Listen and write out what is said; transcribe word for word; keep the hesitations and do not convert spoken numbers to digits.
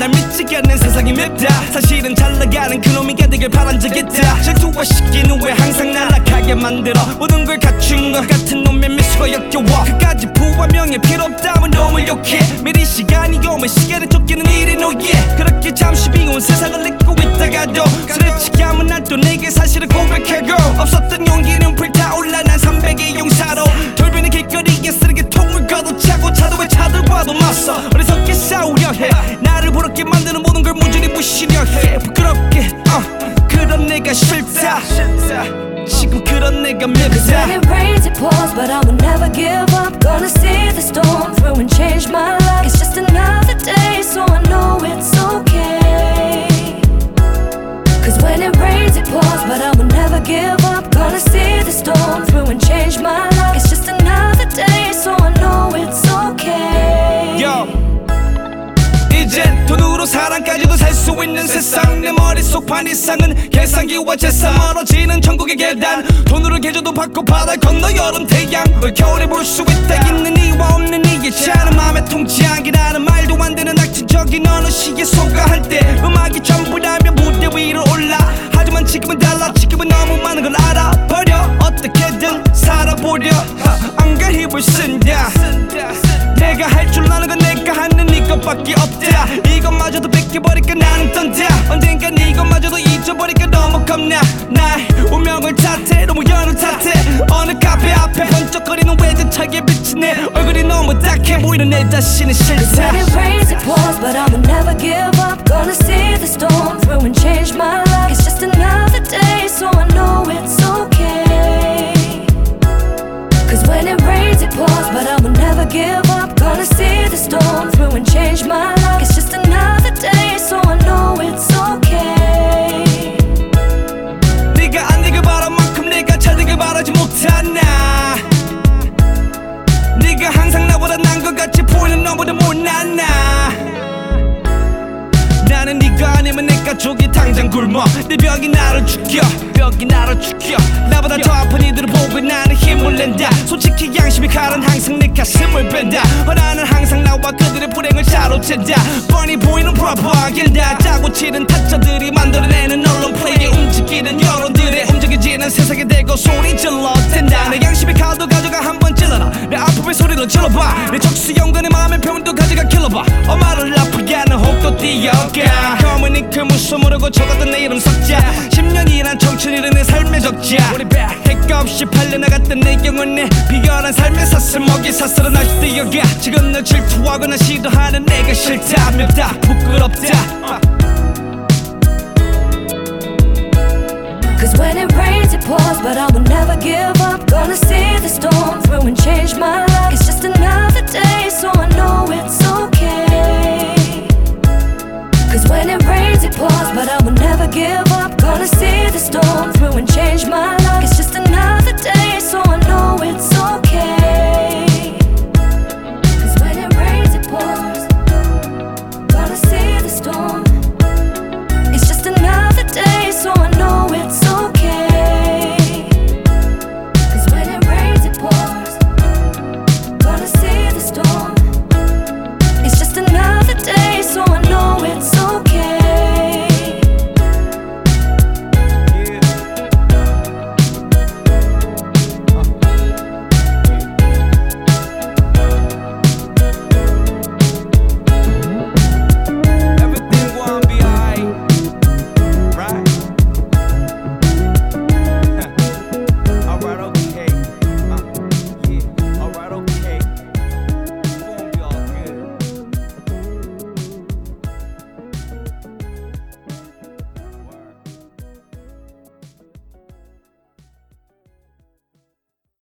날 믿지 않는 세상이 맵다. 사실은 잘 나가는 그놈이 가득을 바란 적 있다. 질투와 시기는 왜 항상 날아가게 만들어. 모든 걸 갖춘 것 같은 놈의 미소가 역겨워. 그까지 부와 명예 필요 없다면 놈을 욕해. 미리 시간이 오면 시간에 쫓기는 일이 노예. 그렇게 잠시 비운 세상을 잊고 있다가도 스레치게 하면 난 또 내게 사실을 고백하고 없었던 용기는 불타올라 난 삼백의 용사로 돌변의 길거리에 쓰레기통을 걷어차고 차도에 차들과도 맞서 어리석게 싸우려 해. 나를 부럽게 만드는 모든 걸 무진히 무시려 해. 부끄럽게 어 그런 내가 싫다. 지금 그런 내가 밉다. Cause when it rains it pours but I will never give up. Gonna see the storm through and change my luck. It's just another day so I know it's okay. Cause when it rains it pours but I will never give up. Gonna see the storm through and change my luck. It's just another day so I know it's okay. Yo. 이젠 돈으로 사랑까지도 살 수 있는 세상. 내 머릿속 반 이상은 계산기와 재산. 멀어지는 천국의 계단. 돈으로 계좌도 받고 바다 건너 여름 태양. 올 겨울에 볼 수 있다. 있는 이와 없는 이의 차는 맘에 통치하기라는 말도 안 되는 악취적인 어느 시에 속아할 때 음악이 전부라면 무대 위로 올라. 하지만 지금은 달라. 지금은 너무 많은 걸 알아버려. 어떻게든 살아보려 안가 힘을 쓴다. 내가 할 줄 아는 건 내가 하는 이것밖에 없다. 이것마저도 뺏겨버릴까 나는 떤다. 언젠간 이것마저도 잊어버릴까 너무 겁나. 나의 운명을 탓해 너무 연을 탓해. 어느 카페 앞에 번쩍거리는 외제차에 비친 내 얼굴이 너무 딱해 보이는 내 자신이 싫다. When it rains it pours but I will never give up. Gonna see the storm through and change my luck. It's just another day so I know it's okay. Cause when it rains it pours but I will never give up. Gonna see the storm through and change my luck. It's just another day so I know it's okay. 네가 안 되길 바란 만큼 내가 잘 되길 바라지 못하나. 네가 항상 나보다 난 것 같이 보이는 너보다 못났나. 나는 네가 아니면 내 가족이 당장 굶어. 네 벽이 나를 죽여 벽이 나를 죽여. 나보다 더 아픈 이들을 보고 나는 힘을 낸다. 솔직히 양심이 칼은 항상 내 가슴을 뺀다. 어, 나는 항상 나와 그들의 불행을 자로챈다. 뻔히 보이는 프로파간다. 짜고 치는 타짜들이 만들어내는 언론 플레이에 움직이는 여론들의 움직여지는 세상에 대고 소리 질러 댄다. 내 양심의 칼도 가져가 한번 찔러라. 내 아픔의 소리를 질러봐. 내 적수영관의 마음의 표현도 가져가 kil러봐. 엄마를 아프게 하는 혹도 뛰어가. 검은 잉크 무서무르고 적었던 내 이름 석자. 십 년이란 청춘이란 내 삶의 적자. 우리 배 핵가 없이 팔려나갔던 내 영혼에 비열한 삶의 사슬 먹이 사슬은 날 뛰어가. 지금 널 질투하거나 시도하는 내가 싫다. 밉다 부끄럽다. Cause when it rains it pours but I will never give up. Gonna see the storm through and change my luck. It's just another